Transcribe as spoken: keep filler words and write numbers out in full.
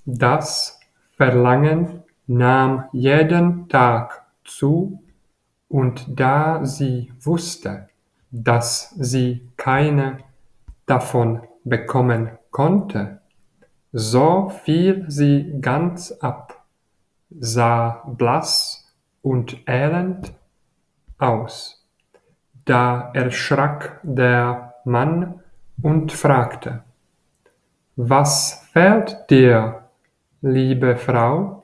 Das Verlangen nahm jeden Tag zu, und da sie wusste, dass sie keine davon bekommen konnte, so fiel sie ganz ab, sah blass und elend aus. Da erschrak der Mann und fragte: »Was fehlt dir, liebe Frau?«